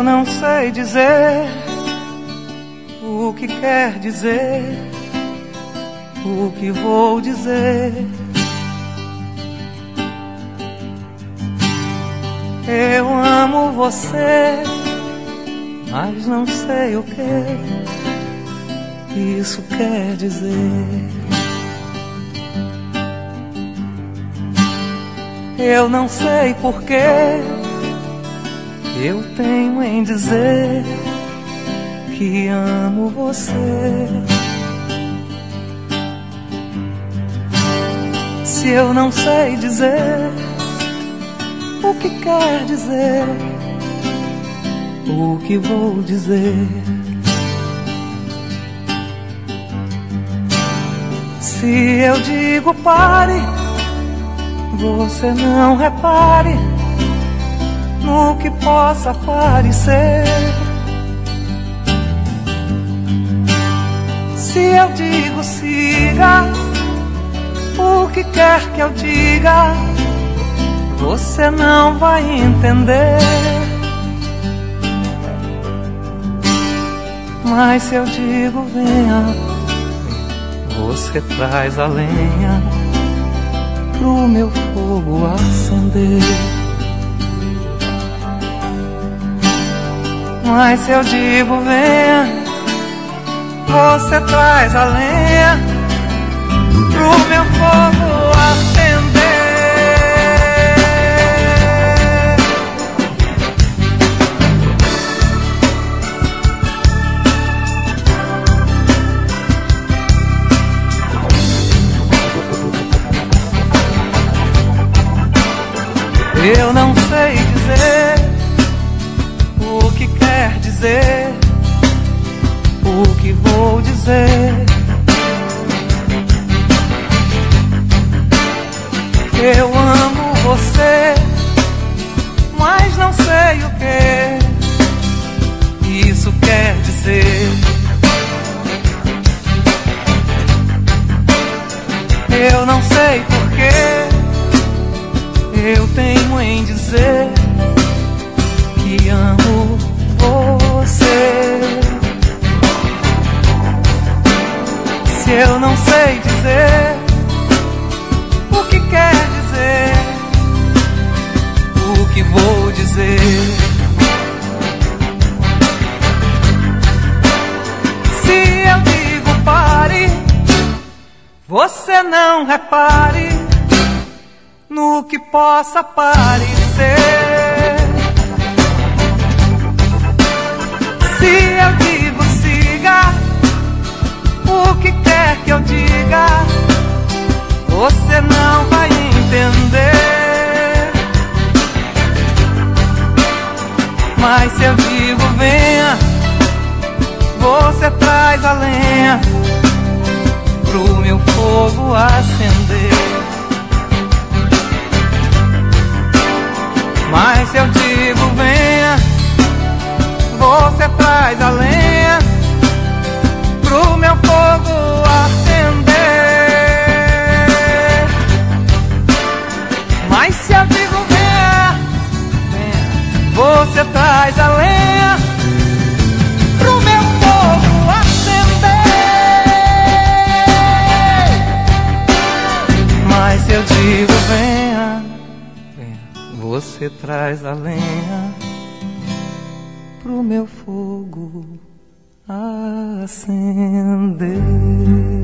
Eu não sei dizer o que quer dizer, o que vou dizer. Eu amo você, mas não sei o que isso quer dizer. Eu não sei porquê eu tenho em dizer que amo você. Se eu não sei dizer o que quer dizer, o que vou dizer. Se eu digo pare, você não repare no que possa parecer. Se eu digo siga, o que quer que eu diga, você não vai entender. Mas se eu digo venha, você traz a lenha pro meu fogo acender. Mas se eu digo venha, você traz a lenha pro meu fogo acender. Eu não sei dizer o que quer dizer, o que vou dizer. Eu amo você, mas não sei o que isso quer dizer. Eu não sei porquê eu tenho em dizer que amo você. Se eu não sei dizer o que quer dizer, o que vou dizer. Se eu digo pare, você não repare no que possa parecer. Se eu digo siga, o que quer que eu diga, você não vai entender. Mas se eu digo venha, você traz a lenha pro meu fogo acender. Mas se eu digo venha, você traz a lenha pro meu fogo acender. Mas se eu digo venha, você traz a lenha pro meu fogo acender. Mas se eu digo venha, você traz a lenha pro meu fogo acender.